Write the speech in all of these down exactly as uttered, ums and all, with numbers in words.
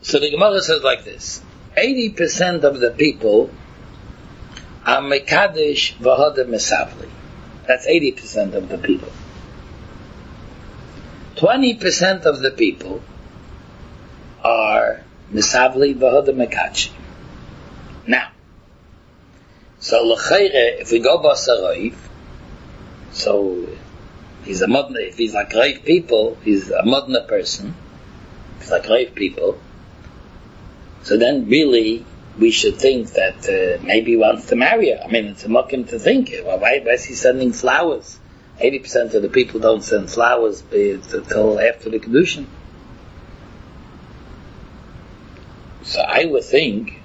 So the Gemara says like this: eighty percent of the people are mekadesh v'hoda mesavli. That's eighty percent of the people. Twenty percent of the people are mesavli v'hoda mekadesh. Now, so l'chayre, if we go b'asarayv, so he's a modna. If he's like Rav people, he's a modna person. He's like Rav people. So then, really, we should think that uh, maybe he wants to marry her. I mean, it's a mokim to think. Well, why, why is he sending flowers? Eighty percent of the people don't send flowers until after the kedushin. So I would think,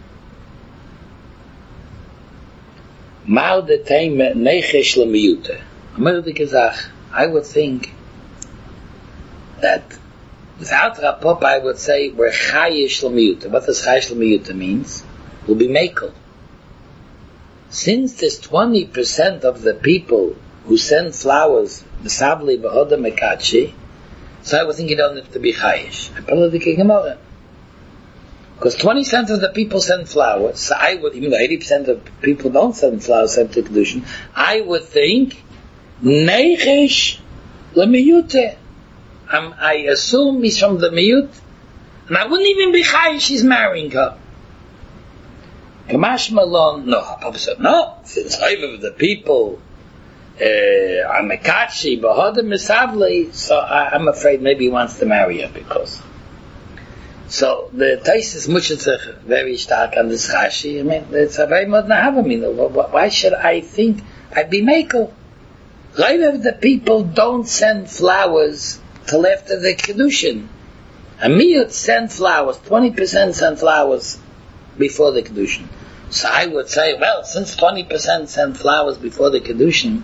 Mal de Teime Nechesh Lemiyute. I would think that without Rapop, I would say we're Chayish Lemiyute. What does Chayish Lemiyute means? We'll be Mekel. Since there's twenty percent of the people who send flowers, Mesavli B'hoda Mekachi, so I would think you don't have to be Chayish. I probably think Gemara. Because twenty percent of the people send flowers, so I would, even though eighty percent of people don't send flowers, send to Kedushin, I would think, Neichesh Lemiyute. Um, I assume he's from the Miyut, and I wouldn't even be Chayish, she's marrying her. Kamash Malon, no, Papa said, no, since five of the people uh, are Mekachi, B'hoda Mesavli, so I, I'm afraid maybe he wants to marry her because. So the Tais is Mushitzach very stark on this Rashi. I mean, it's a very modern Havamina. Why should I think I'd be Mekel? Right of the people don't send flowers till after the Kedushin. A Miyut send flowers, twenty percent send flowers before the Kedushin. So I would say, well, since twenty percent send flowers before the Kedushin,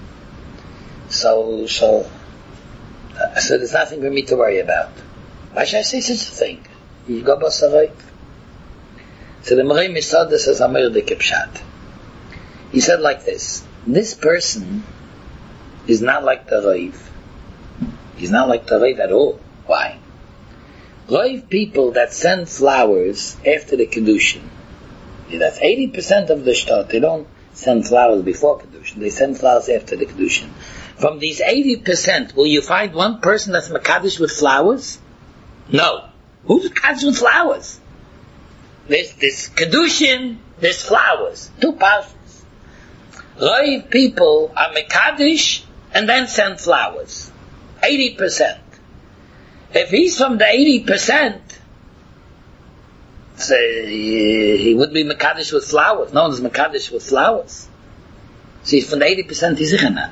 so, so, uh, so there's nothing for me to worry about. Why should I say such a thing? You go b'asarayv. So the Morei Misada says Amir de Kipshat. He said like this: this person is not like the Rav. He's not like the Rav at all. Why? Rav people that send flowers after the Kedushin, that's eighty percent of the shtot. They don't send flowers before Kedushin. They send flowers after the Kedushin. From these eighty percent, will you find one person that's Mekadesh with flowers? No. Who's Mekadesh with flowers? There's this Kedushin, there's flowers. Two parts. Rav people are Mekadesh and then send flowers. eighty percent. If he's from the eighty percent, so he, he would be Mekadesh with flowers. No one's Mekadesh with flowers. So he's from the eighty percent, he's not.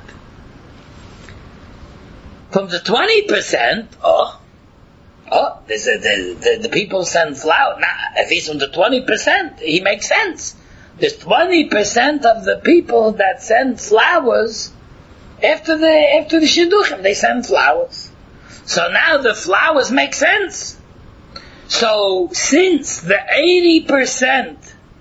From the twenty percent, oh, oh, there's a, the, the, the people send flowers. Now, if he's from the twenty percent, he makes sense. There's twenty percent of the people that send flowers after the after the Shidduchim, they send flowers. So now the flowers make sense. So since the eighty percent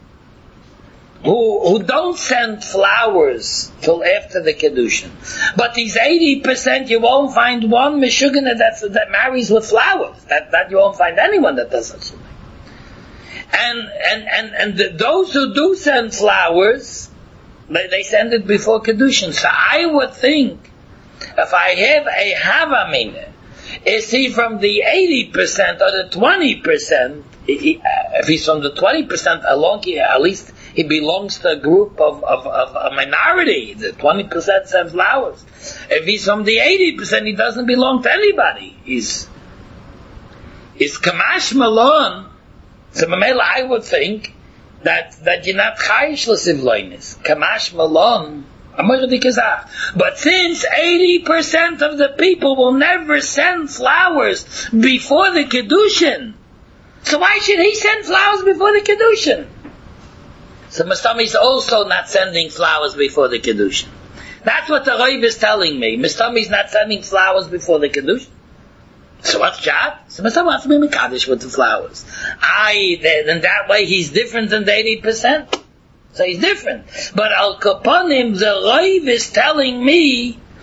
who who don't send flowers till after the Kedushin, but these eighty percent you won't find one Meshugana that's that marries with flowers. That that you won't find anyone that does such a thing. And and and and the, those who do send flowers, they, they send it before Kedushin. So I would think, if I have a Havamina, is he from the eighty percent or the twenty percent? He, uh, if he's from the twenty percent, along here, at least he belongs to a group of, of, of a minority. The twenty percent send flowers. If he's from the eighty percent, he doesn't belong to anybody. He's, he's Kamash Malon. So Mamela, I would think that, that you're not Chayish L'Sivloinis. Kamash Malon. But since eighty percent of the people will never send flowers before the Kedushin, so why should he send flowers before the Kedushin? So Mistami is also not sending flowers before the Kedushin. That's what the Rav is telling me. Mistami is not sending flowers before the Kedushin. So what's Jad? So Mistami wants to be Mekadesh with the flowers. I, then that way he's different than the eighty percent. So he's different. But Al Kapanim, the Rav is telling me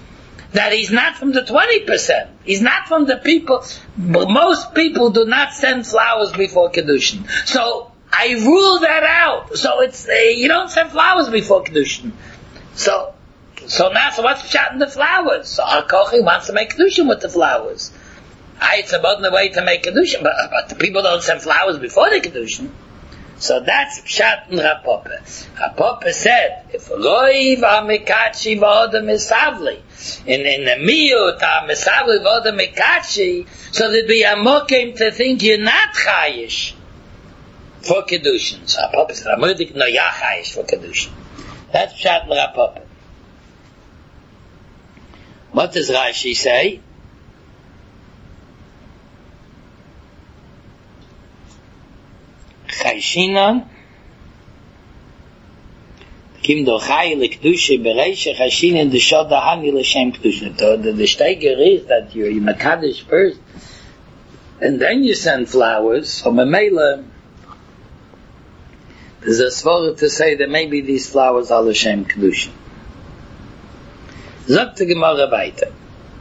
that he's not from the twenty percent. He's not from the people. Most people do not send flowers before Kedushin. So I rule that out. So it's uh, you don't send flowers before Kedushin. So so now, so what's shot in the flowers? So Al Kochi wants to make Kedushin with the flowers. I, it's about the way to make Kedushin, but, but the people don't send flowers before the Kedushin. So that's Pshat in Rapope. Rapope said, if Roiv HaMekachi V'Odem Misavli, in, in the Miyut HaMisavli V'Odem Mekachi, so there'd be a mokim to think you're not Chayish for Kedushin. So Rapope said, I'm going no, you're Chayish for Kedushin. That's Pshat in Rapope. What does Rashi say? Chayshinan Kim do Chay L'Kedusha Bereisha Chayshinan D'Shod Ha'ani L'Shem Kedusha. The the steiger is that you you Makadosh first and then you send flowers. So Memela there's a svara to say that maybe these flowers are L'Shem Kedusha. Sagt the Gemara weiter.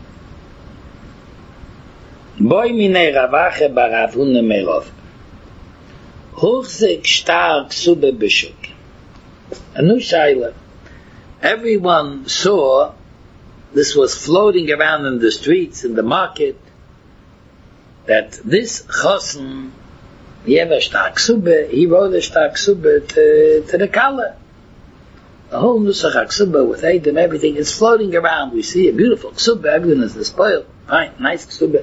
Boy minei Ravache Barav Hunne Merov. Hochzek stark sube bishuk. A new shaila. Everyone saw this was floating around in the streets, in the market, that this chosen, he have a stark sube, he wrote a stark sube to, to the kala. The whole nusach ksubah with Edom, everything is floating around. We see a beautiful ksubah, everyone is spoiled. Fine, nice ksubah.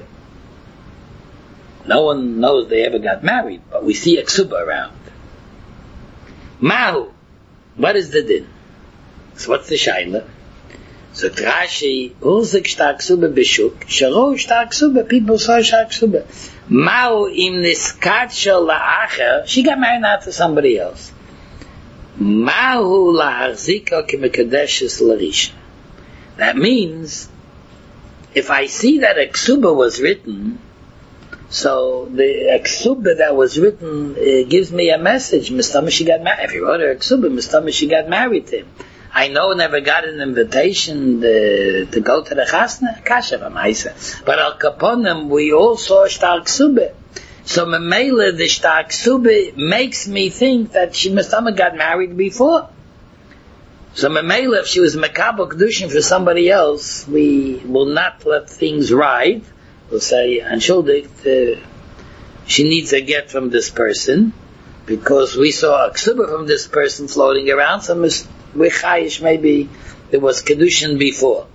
No one knows they ever got married, but we see a ksubah around. Mahu, what is the din? So what's the shaila? So Rashi, Uzik shtar ksubah b'shuk, sharo shtar ksubah, people saw shtar ksubah. Mahu im niskat shel la'acher, she got married now to somebody else. Mahu la'arzika k'mekadeshes l'risha. That means, if I see that a ksubah was written, so the ksubah that was written uh, gives me a message. Mistama she got married. If you wrote her ksubah, Mistama she got married to him. I know never got an invitation to, to go to the chasna. Kasha v'maisa. But al kaponim we all saw shtar ksubah. So memela the shtar ksubah makes me think that she Mistama got married before. So memela if she was mekabel kedushin for somebody else, we will not let things ride. We'll say, Anshuldik, uh, she needs a get from this person, because we saw a ksubah from this person floating around, so we're chayish, maybe there was kedushin before.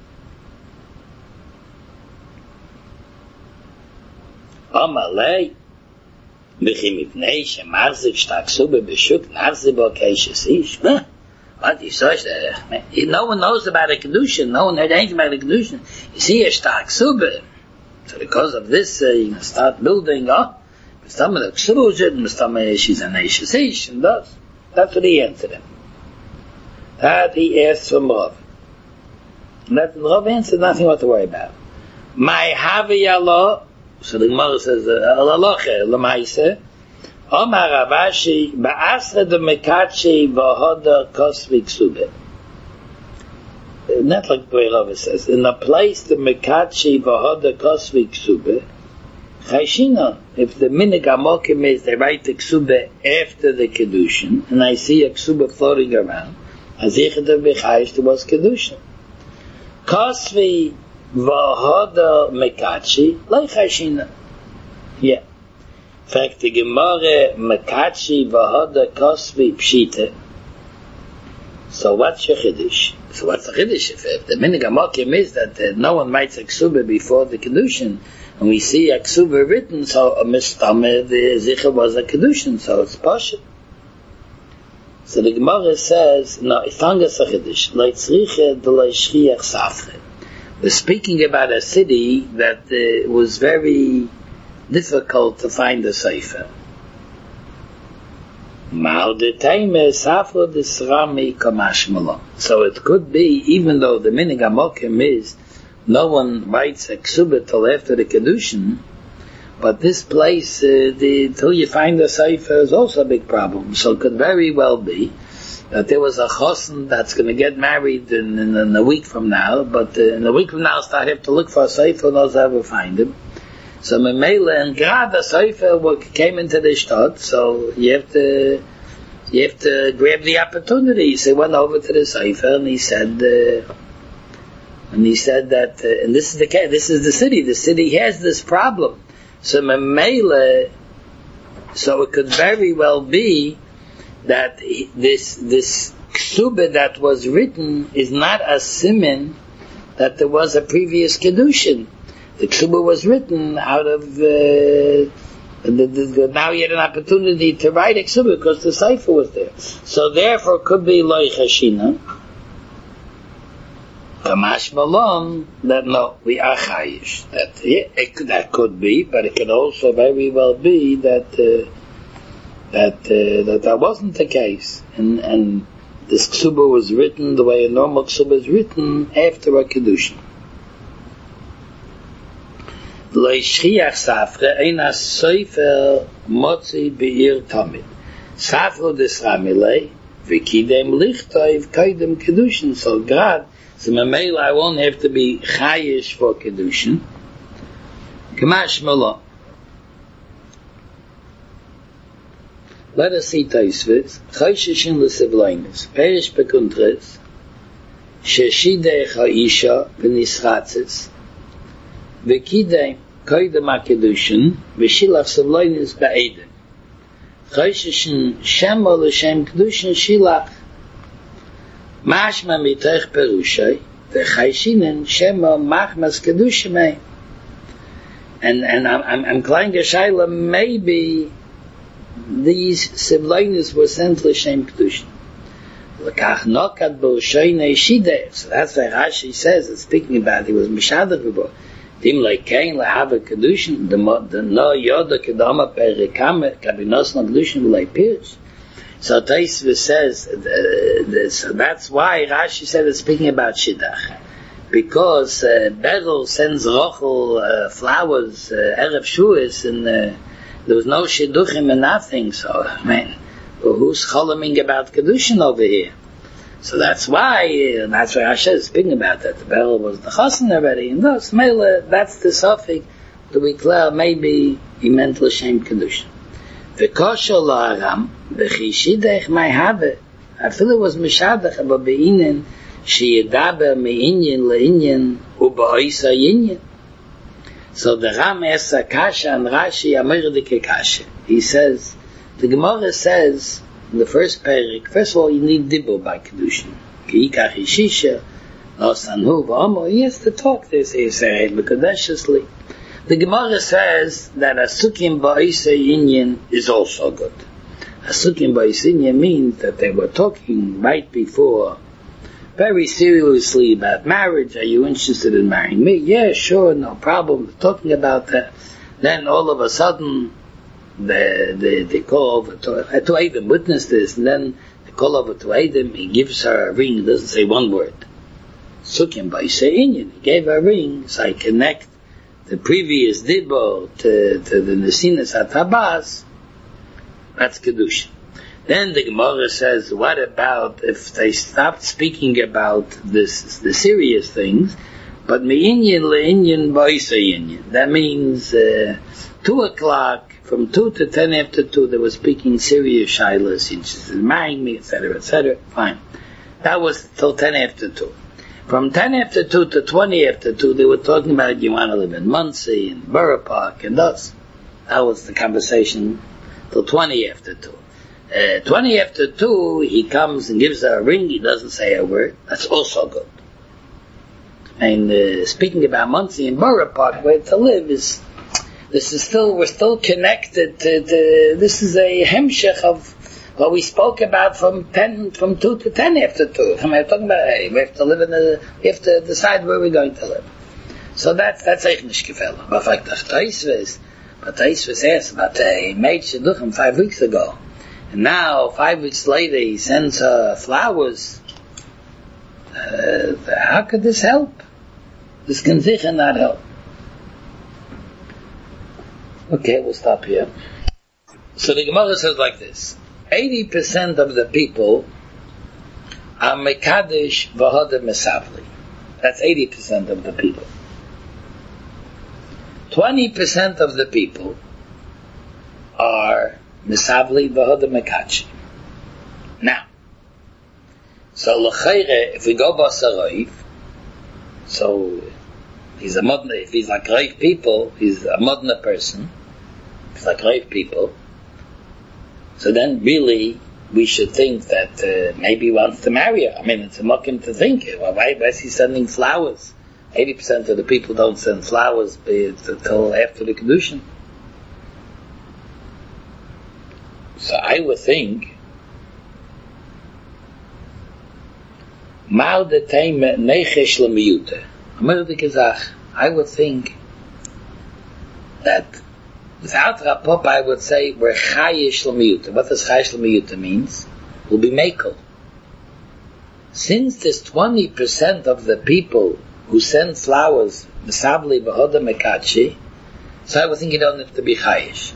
Amalei, b'chim ipnei, shemarzik shtar ksubah b'shuk, narzik bo keishes ish. What you saw? No one knows about a kedushin, no one heard anything about a kedushin. You see a shtar ksubah. So because of this, uh, you can start building up. Mistama the ksubah, Mistama she's an Eishes, and thus. That's what he answered him. That he asked from Rav. And that Rav answered, nothing what to worry about. My havi Allah, so the Gemara says, Alaloche, Lamaise, Omar Ravashi, Ba'asra de Mekachi, Vahoda Kosvi Ksubah. Not like the way Rav says. In a place the Mekachi Vahoda Kosvi Ksubah, Chayshina, if the minig amokim is they write the Ksubah after the Kedushin, and I see a Ksubah floating around, Azichet of Bechayish there was Kedushin. Kosvi Vahoda Mekachi, like Chayshina. Yeah. In fact, the Gemara Mekachi Vahoda Kosvi Pshita. So what's your chiddush? So what's the chiddush? If, if the minig amokim is that uh, no one writes a ksubah before the kedushin, and we see a ksubah written, so a mistama the zicha was a kedushin, so it's pasha. So the Gemara says, no, ifangas a chiddush, leitzriche de leishchiach safre. We're speaking about a city that uh, was very difficult to find a sefer. So it could be, even though the minig amokim is no one writes a ksubah till after the kedushin, but this place, uh, the, till you find a sefer is also a big problem. So it could very well be that there was a chosen that's going to get married in, in, in a week from now, but uh, in a week from now, I have to look for a Sefer, and those ever find him. So Memele and Grad, the Sefer came into the Stadt, so you have to you have to grab the opportunity. So he went over to the Sefer and he said, uh, and he said that, uh, and this is the this is the city. The city has this problem. So Memele, so it could very well be that this this ksuba that was written is not a siman that there was a previous kedushin. The ksuba was written out of uh, the, the, the, now he had an opportunity to write a ksuba because the cipher was there. So therefore, it could be loy chashina. Kamash malon that no, we are chayish. That yeah, it, that could be, but it could also very well be that. Uh, That uh, that that wasn't the case, and and this ksuba was written the way a normal ksuba is written after a kedushin. Leishchiach safre eina soifer motzi beir tamid safro desramile v'kidem lichtoiv kaidem kedushin. So grad, so memela I won't have to be chayish for kedushin. Kamash malon. Let us see Taisvitz. Chayshishin l'sivloinus. Perish bekuntres. Sheshidei ha'isha v'nischatzis. V'kidei koidem ha'kedushin. V'shilach sivloinus ba'edem. Chayshishin shema l'shem kedushin shilach. Mashma mitech perushay. V'chayshinen shema machmas kedushimei. And, and I'm, I'm, I'm klein geshayla, maybe these sivloinus were sent l'shem kedushin. L'kach nokat b'oshoynei shidei. So that's why Rashi says, it's speaking about, he was mishadach v'bo. Dim lekein lahava kedushin, the no yoda kedama perikame, kabinos no kedushin v'lei pirish. So Taisva says, uh, so that's why Rashi said it's speaking about shidach. Because uh, Berel sends Rochel uh, flowers, uh, Erev Shuas, and uh, there was no shidduchim and nothing, so, man, well, who's cholaming about Kedushin over here? So that's why, and that's why Rashi is speaking about that. The Berel was the Chosin already, and thus, Mele, that's the suffix to be clear, maybe he meant L'Shem Kedushin. V'kosho la'aram, v'chi shidech mai have, I feel it was Mishadach, but be'inen, she'yedaber me'inyin le'inyin, u'ba'oisa yinyin. So the Ram asks a kasha and Rashi Amirdik kasha. He says, the Gemara says in the first parak, first of all you need dibur by kedushin. Kiikach ishisha, no sanhu v'omo. He has to talk this. He says mekadeshesly. The Gemara says that a sukim ba'isa inyan is also good. A sukim ba'isa inyan means that they were talking right before, very seriously about marriage. Are you interested in marrying me? Yeah, sure, no problem. Talking about that. Then all of a sudden, they, they, they call over to, to Adam, witness this, and then they call over to Adam, he gives her a ring, he doesn't say one word. Sukim by Inyan, he gave her a ring, so I connect the previous dibur to, to the Nesinas Atabas. That's Kedushin. Then the Gemara says, what about if they stopped speaking about this, the serious things, but me'inyin le'inyin ba'isa inyan. That means uh, two o'clock, from two to ten after two, they were speaking serious shilas, interested in marrying me, et cetera, et cetera. Fine. That was till ten after two. From ten after two to twenty after two, they were talking about you want to live in Muncie and Borough Park and thus. That was the conversation till twenty after two. Uh, twenty after two, he comes and gives her a ring, he doesn't say a word. That's also good. And uh, speaking about Muncie and Borough Park, where to live is, this is still, we're still connected to, to this is a hemshech of what we spoke about from ten, from two to ten after two. I'm talking about, hey, we have to live in the, we have to decide where we're going to live. So that's, that's eigentlich gefällig. But like the Taisves, but Taisves asked about, he made shidduchim five weeks ago. And now, five weeks later, he sends her flowers. Uh, how could this help? This can sicher not help. Okay, we'll stop here. So the Gemara says like this. eighty percent of the people Amekadish v'hoda mesavli. That's eighty percent of the people. Twenty percent of the people are mesavli v'hoda mekachi. Now, so l'chayre, if we go b'saroiv, so he's a modern, if he's like Rav people, he's a modern person. He's like Rav people. So then, really, we should think that uh, maybe he wants to marry her. I mean, it's a mocking to think. Well, why, why is he sending flowers? Eighty percent of the people don't send flowers until after the Kedushin. So I would think, I would think that without Rapop, I would say we're chayish l'miyuta. What does chayish l'miyuta means? We'll be mekel. Since there's twenty percent of the people who send flowers, mesabli b'hoda mekachi, so I would think you don't have to be chayish.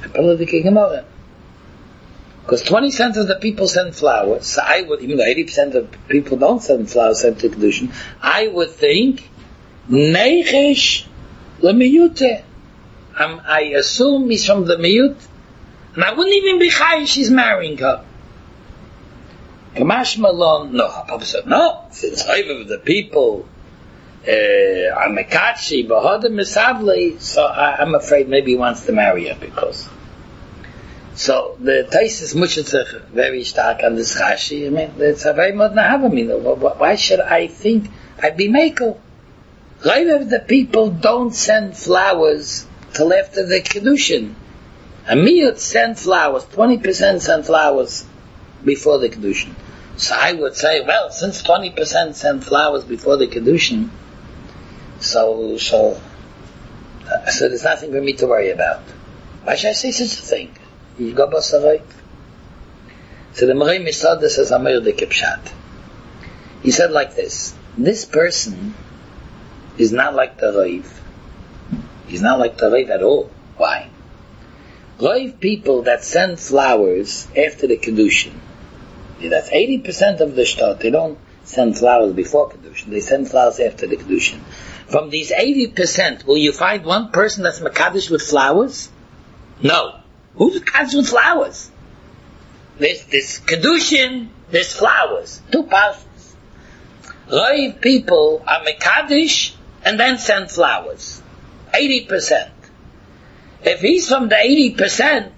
Because twenty percent of the people send flowers, so I would, even though eighty percent of people don't send flowers, send to Kedushin, I would think, neichesh l'miyuta. Um, I assume he's from the miyut, and I wouldn't even be chayish he's marrying her. Kamash Malon, no, Papa said, no, since five of the people are mekachi, b'hoda mesavli, so I, I'm afraid maybe he wants to marry her because. So the Taisis Mushitzach very stark on this Rashi. I mean, it's a very modern Havamina. Why should I think I'd be mekel? Right of the people don't send flowers till after the Kedushin. A miyut send flowers, twenty percent send flowers before the Kedushin. So I would say, well, since twenty percent send flowers before the Kedushin, so, so, uh, so there's nothing for me to worry about. Why should I say such a thing? You go b'saroiv. So the Morei Misada says, Amir de Kipshat. He said like this, this person is not like the Rav. He's not like the Rav at all. Why? Rav people that send flowers after the Kedushin, that's eighty percent of the shtot, they don't send flowers before Kedushin, they send flowers after the Kedushin. From these eighty percent, will you find one person that's Mekadosh with flowers? No. Who's Mekadosh with flowers? There's this Kedushin, there's flowers. Two parts. Rav people are Mekadosh and then send flowers. eighty percent. If he's from the eighty percent,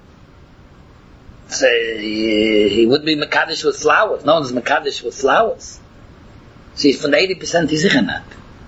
so he, he would be Mekadosh with flowers. No one's Mekadosh with flowers. So he's from the eighty percent, he's not.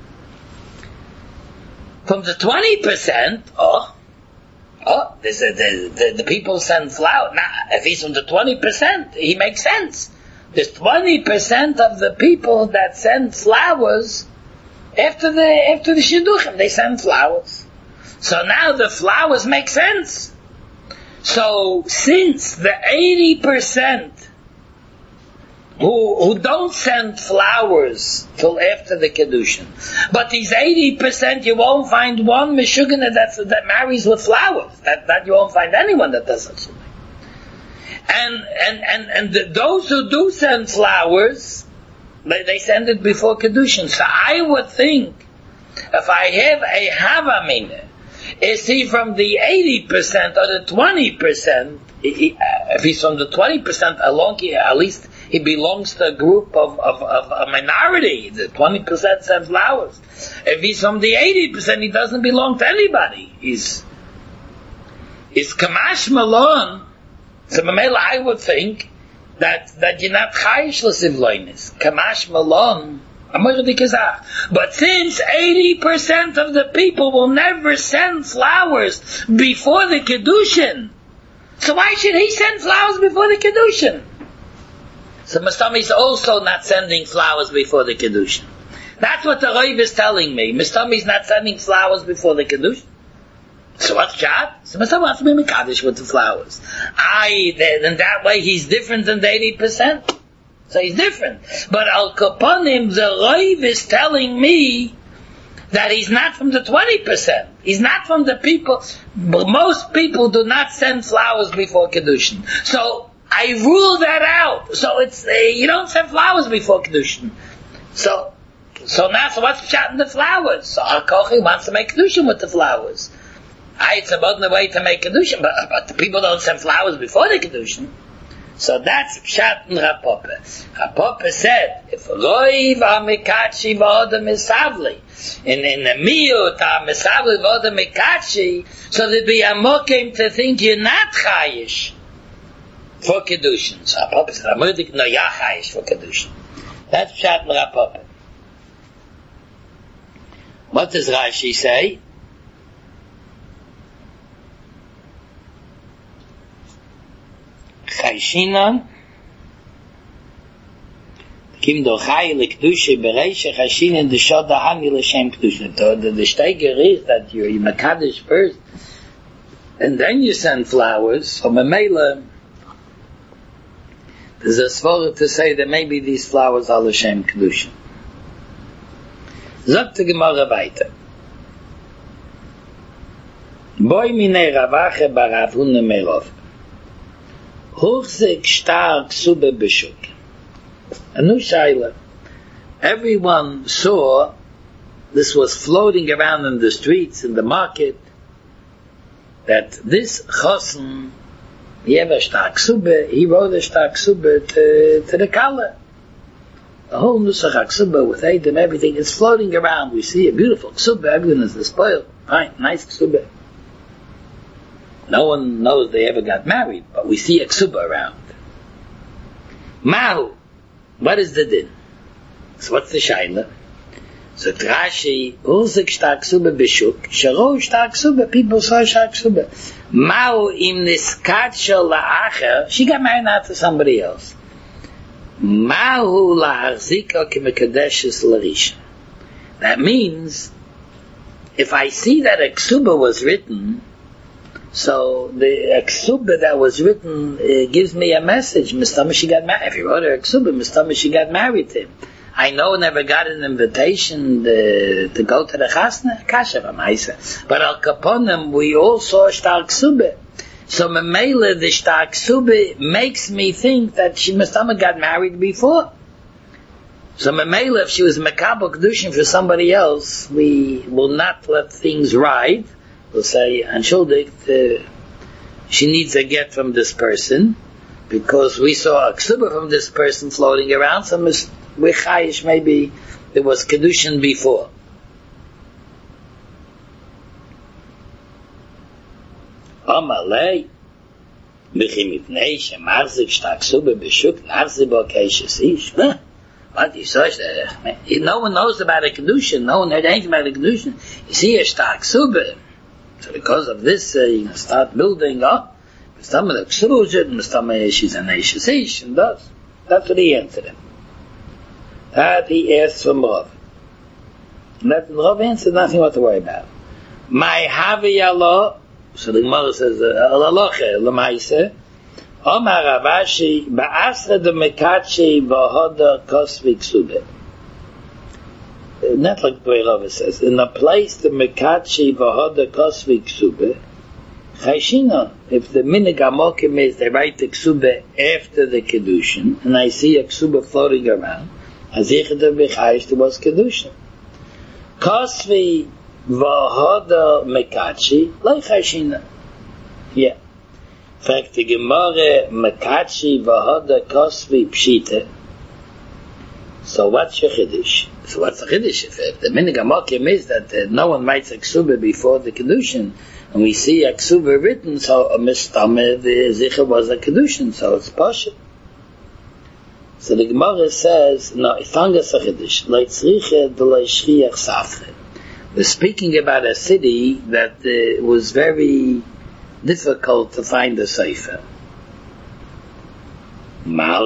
From the twenty percent, oh, oh, there's a, the, the, the people send flowers. Now, if he's from the twenty percent, he makes sense. There's twenty percent of the people that send flowers after the, after the Shidduchim, they send flowers. So now the flowers make sense. So since the eighty percent who, who don't send flowers till after the Kedushin, but these eighty percent you won't find one Meshugana that's, that marries with flowers. That, that you won't find anyone that does such a thing. And, and, and, and the, those who do send flowers, they, they send it before Kedushin. So I would think, if I have a Havamina, is he from the eighty percent or the twenty percent? If he's from the twenty percent, along, at least he belongs to a group of, of, of a minority. The twenty percent send flowers. If he's from the eighty percent, he doesn't belong to anybody. He's, he's Kamash Malon. So Mamela, I would think that, that you're not chayish l'sivloinis. Kamash Malon. But since eighty percent of the people will never send flowers before the Kedushin, so why should he send flowers before the Kedushin? So Mustami is also not sending flowers before the Kedushin. That's what the Rav is telling me. Mustami is not sending flowers before the Kedushin. So what's Chad? So Mustami wants to be Mekadosh with the flowers. I, then that way he's different than the eighty percent. So he's different. But Al Kapanim, the Rav is telling me that he's not from the twenty percent. He's not from the people. Most people do not send flowers before Kedushin. So I rule that out. So it's, uh, you don't send flowers before Kedushin. So, so now, so what's shot in the flowers? So Al-Kochi wants to make Kedushin with the flowers. I, it's about the way to make Kedushin, but, but the people don't send flowers before the Kedushin. So that's Pshat in Rapope. Rapope said, if Roiv HaMekachi V'Odem Misavli, in, in the Miyut HaMisavli V'Odem Mekachi, so there'd be a mokim to think you're not Chayish for Kedushin. So Rapope said, Amudik, no, you're Chayish for Kedushin. That's Pshat in Rapope. What does Rashi say? Chayshinan Kim do Chay L'Kedusha Bereisha Chayshinan D'Shod Ha'ami L'Shem Kedusha. The the steiger is that you you Mekadosh first, and then you send flowers. From a Mela, there's a svara to say that maybe these flowers are L'Shem Kedusha. Sagt the Gemara weiter. Boy minei Ravache Barav Hunne Merov. Hochzig stark sube bishuk. A new shaila. Everyone saw this was floating around in the streets, in the market, that this chosen, he ever stark sube, he wrote a stark sube to, to the Kala. The whole nusach ksubah with Edom, everything is floating around. We see a beautiful ksubah, everyone is spoiled. Fine, nice ksubah. No one knows they ever got married, but we see a ksuba around. Mahu, what is the din? So what's the shaila? So Rashi, Uzik shtar ksuba bishuk, Sharo shtar ksuba, people saw shtar ksuba. Mahu im niskat shel la'acher, she got married now to somebody else. Mahu la'arzika kimekadeshes l'risha. That means, if I see that a ksuba was written, so the ksuba that was written uh, gives me a message. Mistama she got married. If he wrote her a ksuba, Mistama she got married to him. I know never got an invitation to, to go to the chasna. Kasha v'maisa. But al kaponim we all saw shtar ksuba. So memela the shtar ksuba makes me think that she Mistama got married before. So memela if she was mekabel kedushin for somebody else, we will not let things ride. We'll say, Anshuldik, uh, she needs a get from this person, because we saw a ksuba from this person floating around, so we're chayish, maybe there was kedushin before. Amalei, b'chimipnei shemarzik shtar ksuba b'shuk narzi bo keishes ish. What you saw? No one knows about a kedushin. No one heard anything about a kedushin. You see a shtar ksuba. So because of this, uh, you can start building up. Mistama the ksuba, Mistama she's an Eishes Ish, and that's, that's what he answered him. That he asked from Rav. And that Rav answered nothing what to worry about. My Havi Allah, so the Gemara says, Alaloche, Lamaise, Omar Ravashi, Ba'asra de Mekachi, Vahoda Kosvi Ksube. Not like the way Rava says. In a place the Mekachi Vahoda Kosvi Ksube, Chayshina, if the minig amokim is they write the Ksube after the Kedushin, and I see a Ksube floating around, Azichada B'chayish there was Kedushin. Kosvi Vahoda Mekachi, like Chayshina. Yeah. In fact, the Gemara Mekachi Vahoda Kosvi Pshita. So what's your chiddush? So what's the chiddush? If the minig amokim is that uh, no one writes a ksuba before the kedushin, and we see a ksuba written, so a mistama the zicha was a kedushin, so it's pasha. So the Gemara says, no, itangas a chiddush, leitzriche de leishriach safre. We're speaking about a city that uh, was very difficult to find a sefer. So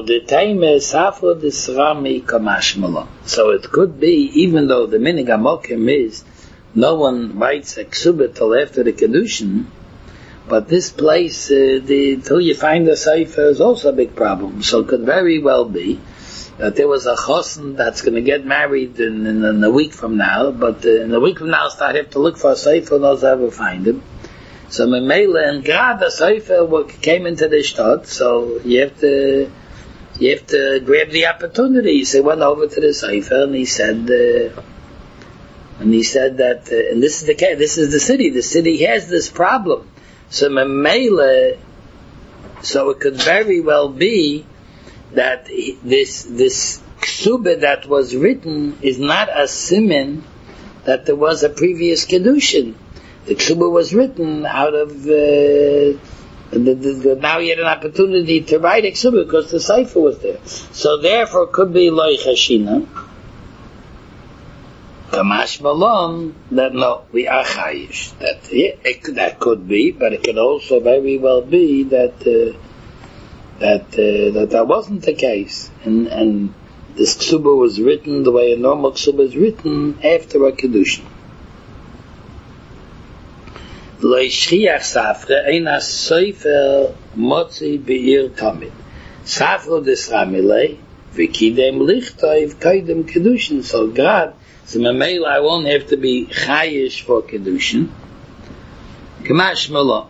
it could be, even though the minig amokim is no one writes a ksuba till after the kedushin, but this place, uh, the, till you find the sefer is also a big problem. So it could very well be that there was a chosen that's going to get married in, in, in a week from now, but uh, in a week from now, start have to look for a sefer, and also ever find him. So Memele and Grad, the Seifer came into the Stadt, so you have to, you have to grab the opportunity. So he went over to the Seifer and he said, uh, and he said that, uh, and this is the case, this is the city, the city has this problem. So Memele, so it could very well be that this, this Ksuba that was written is not a siman that there was a previous Kedushin. The Ksuba was written out of, uh, the, the, the, now he had an opportunity to write a Ksuba because the Sefer was there. So therefore it could be Loi Chashina. Kamash Malon, that no, we are Chayish. That, yeah, it, that could be, but it could also very well be that, uh, that, uh, that that wasn't the case. And, and, this Ksuba was written the way a normal Ksuba is written after a Kedushin. Lo Shchiach Safra Eina Soifer Motzi Be'ir Tamid. Safra des Ramilei V'kidem Lichtov Kaidem Kedushin. So God, so Mamela I won't have to be Chayish for Kedushin. Kamash Malon.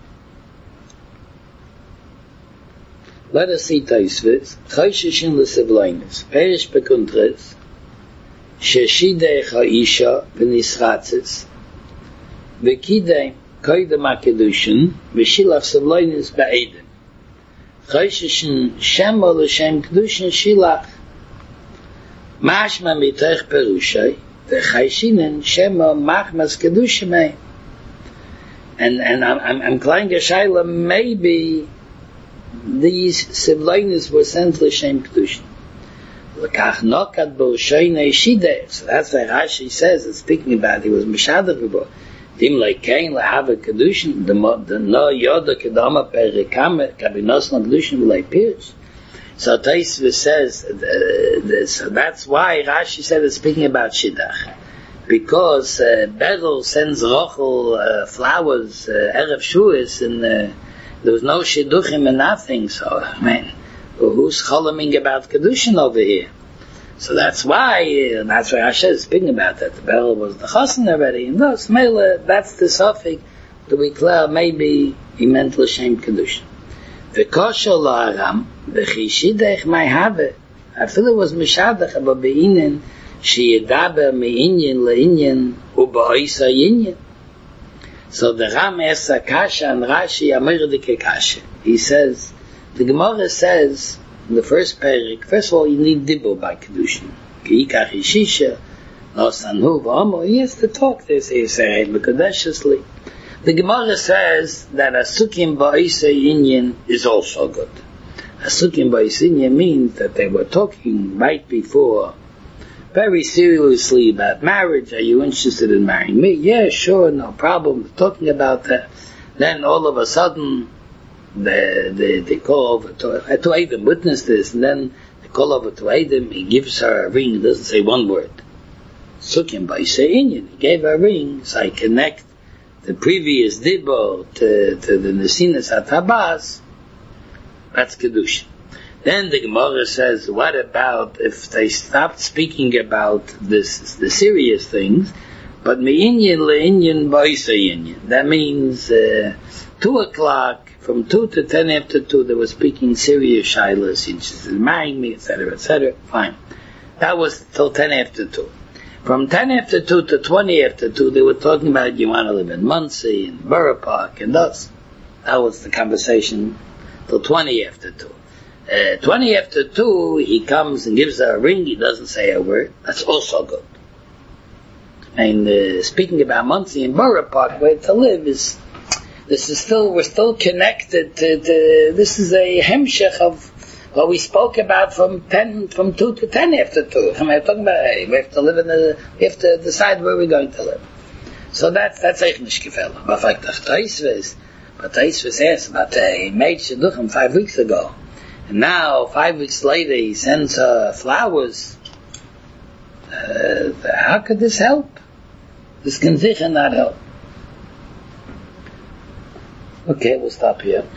Let us see Taisvis. Chayshishin l'sevloinus. Perish bekuntres. Sheshidei ha'isha v'nischatzis. V'kidei koidem ha'kedushin. V'shilach sevloinus ba'edem. Chayshishin shema l'shem kedushin shilach. Mashma mitoch perushay. V'chayshinen shema machmas kedushin. And, and I'm, I'm, I'm klein geshayla maybe these Sivlainis were sent l'shem kedushin. L'kach nokat bo shoynei shidei. So that's why Rashi says, it's speaking about, he was mishadach b'bo. Dim leikein lahava kedushin, the no yoda kedama perikame, kabinos no kedushin v'lei pirish. So Taisva says, uh, so that's why Rashi said it's speaking about shidach. Because uh, Berel sends Rochel uh, flowers, uh, Erev Shuas, and uh, there was no shidduchim and nothing, so, I mean, who's cholaming about Kedushin over here? So that's why, uh, that's why Hashem is speaking about that. The Berel was the Chosin already, and thus, Mele, that's the suffix that we declare maybe he meant L'Shem Kedushin. V'kosher la'aram, v'chi shidech mai have. I feel it was Mishadach, but be'inen, she'yedaber me'inyin le'inyin, u'ba'isa yinyin. So the Ram asks a kasha and Rashi Amirdik kasha. He says, the Gemara says in the first parak, first of all you need dibur by kedushin. Ki ikach ishisha, no sanhu v'amo. He has to talk this. He says mekadeshesly. The Gemara says that a sukim ba'isa inyan is also good. A sukim ba'isa inyan means that they were talking right before, very seriously about marriage. Are you interested in marrying me? Yeah, sure, no problem. Talking about that. Then all of a sudden, they, they, they call over to, to Adam, witness this, and then they call over to Adam, he gives her a ring, he doesn't say one word. Sukim by Inyan, he gave her a ring, so I connect the previous dibur to, to the Nesinas HaTabas, that's Kedushin. Then the Gemara says, what about if they stopped speaking about this, the serious things, but me'inyan le'inyan ba'isa inyan. That means, uh, two o'clock, from two to ten after two, they were speaking serious shilas, interested in marrying me, et cetera, et cetera. Fine. That was till ten after two. From ten after two to twenty after two, they were talking about you want to live in Muncie and Borough Park and thus. That was the conversation till twenty after two. Uh, twenty after two, he comes and gives her a ring, he doesn't say a word. That's also good. And uh, speaking about Muncie and Borough Park, where to live is, this is still, we're still connected to, to this is a hemshech of what we spoke about from ten, from two to ten after two. I'm talking about, hey, we have to live in the, we have to decide where we're going to live. So that's, that's echt nicht gefällig. Aber if I dachte, Taisves, but Taisves asked about, uh, he made shidduchim five weeks ago. And now, five weeks later, he sends her flowers. Uh, how could this help? This can sicher not help. Okay, we'll stop here.